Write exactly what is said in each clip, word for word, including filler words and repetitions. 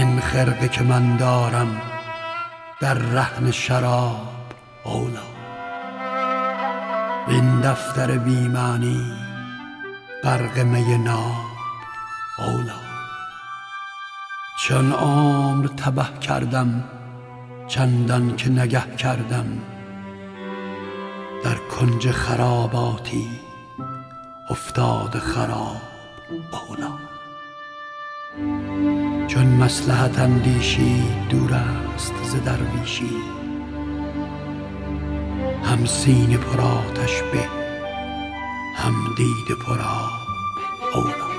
این خرقه که من دارم در رهن شراب اولا، این دفتر بیمانی غرق می ناب اولا. چون عمر تبه کردم چندان که نگه کردم، در کنج خراباتی افتاد خراب اولا. چون مصلحت اندیشی دور است ز درویشی، هم سینه پر آتش به هم دیده پر آب اولا.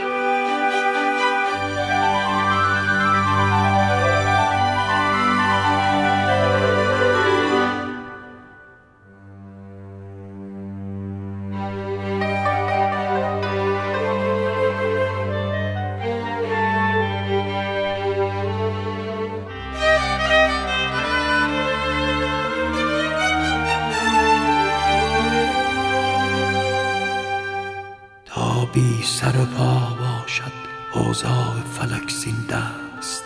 بی سر و پا باشد اوضاع فلک زین دست،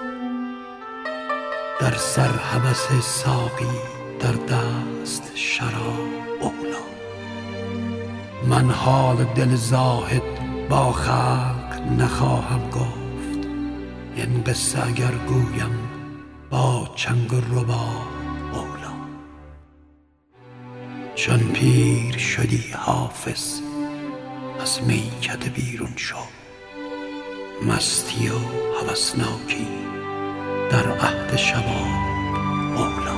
در سر هوس ساقی در دست شراب اولا. من حال دل زاهد با خلق نخواهم گفت، این قصه اگر گویم با چنگ و رباب اولا. چون پیر شدی حافظ از میکده بیرون شو، مستی و هوسناکی در عهد شباب اولا.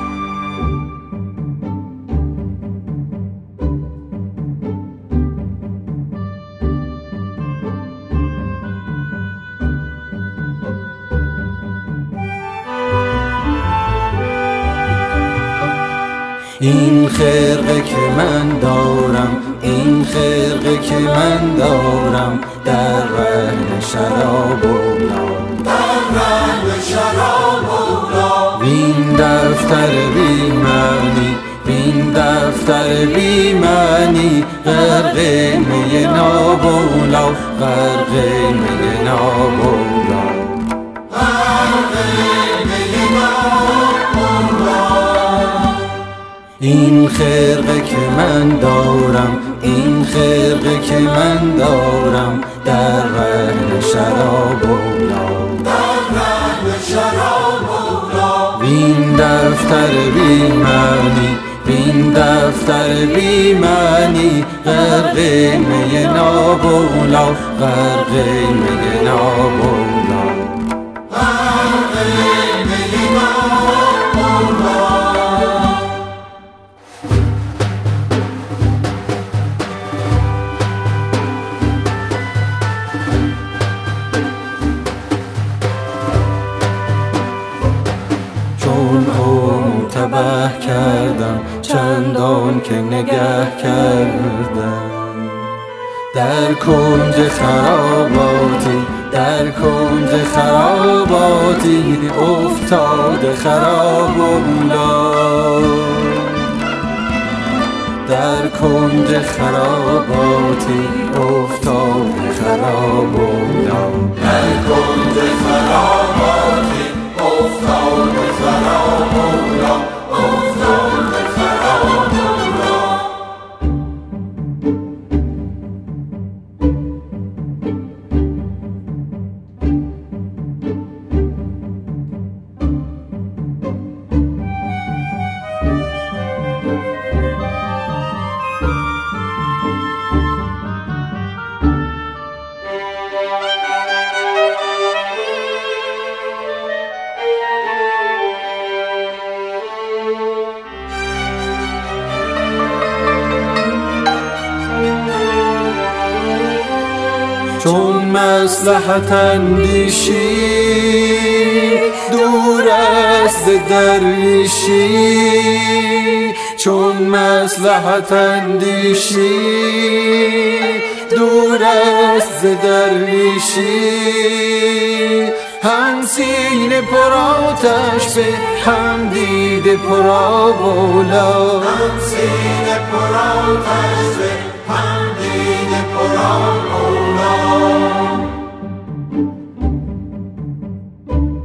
این خرقه که من دارم، این خرقه که من دارم در رهن شراب اولا، در رهن شراب اولا. وین دفتر بی معنی، وین دفتر بی معنی غرق می ناب اولا، غرق می ناب اولا، غرق می ناب اولا. این خرقه که من دارم، این خرقه که من دارم در رهن شراب اولا، در رهن شراب اولا. وین دفتر بی معنی، وین دفتر بی معنی غرق می ناب اولا، غرق می ناب اولا، غرق می ناب اولا. چون عمر تبه کردم چندان که نگه کردم، در کنج خراباتی، در کنج خراباتی افتاد خراب اولا، در کنج خراباتی افتاد خراب اولا، در کنج خراباتی افتاد خراب اولا، افتاد خراب اولا. چون مصلحت اندیشی دور است ز درویشی، چون مصلحت اندیشی دور است ز درویشی، هم سینه پر آتش به هم دیده پر آب اولا، هم سینه پر آتش به هم دیده پر آب اولا.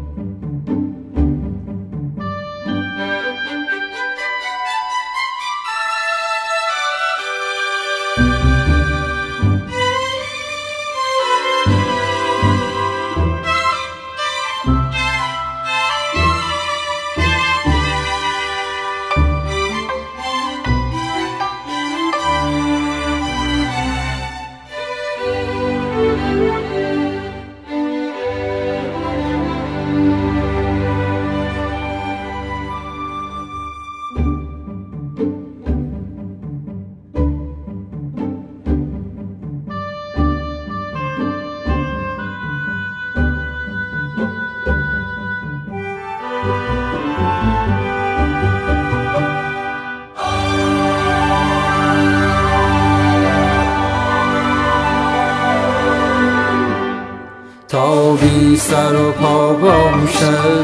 بی سر و پا باشد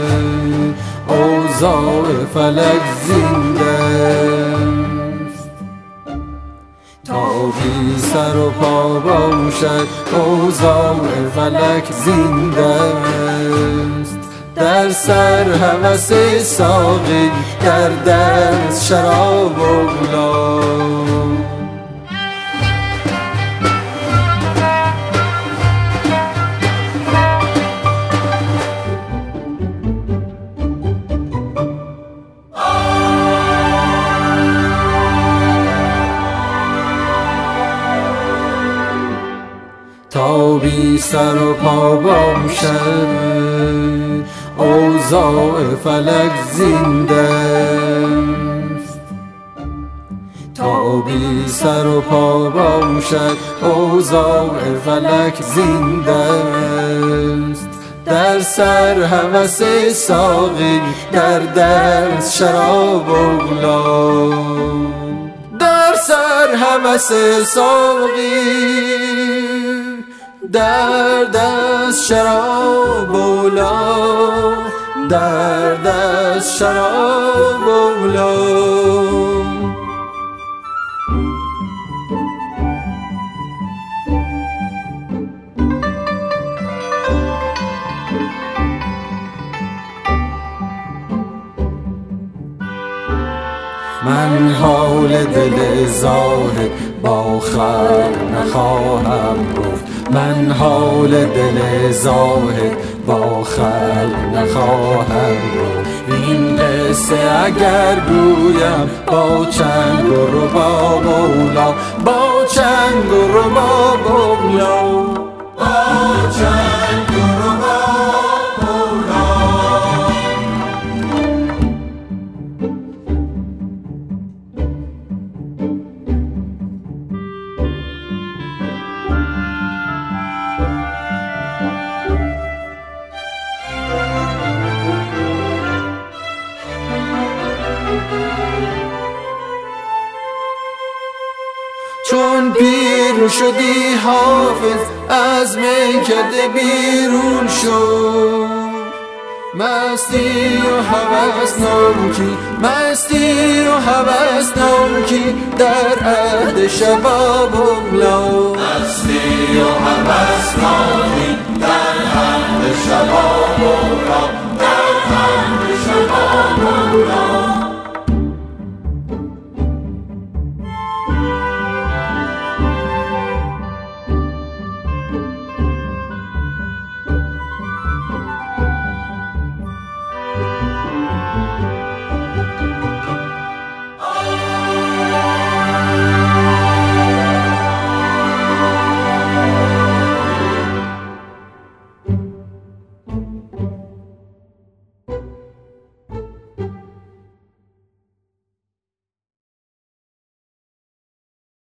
اوضاع فلک زنده است. تا بی سر و پا باشد اوضاع فلک زنده است. در سر هوس ساقی، در دست شراب و گلاب. تا بی سر و پا باشد اوضاع فلک زنده است. تا بی سر و پا باشد اوضاع فلک زنده است. در سر هوس ساقی، در دست شراب و گلاب. در سر هوس ساقی، در دست شراب و گلاب. در دست شراب و گلاب. من حال دل زاهد با خلق نخواهم گفت. من حال دل زاهد با خلق نخواهم گفت. این قصه اگر گویم با چنگ و رباب و اولا، با چنگ و رباب و اولا، با چنگ و رباب و اولا. چون پیر شدی حافظ از میکده بیرون شو. مستی و هوس نوکی، مستی و هوس نوکی در عهد شباب و گلاب. مستی و هوس نوکی در عهد شباب و گلاب. در عهد شباب و گلاب.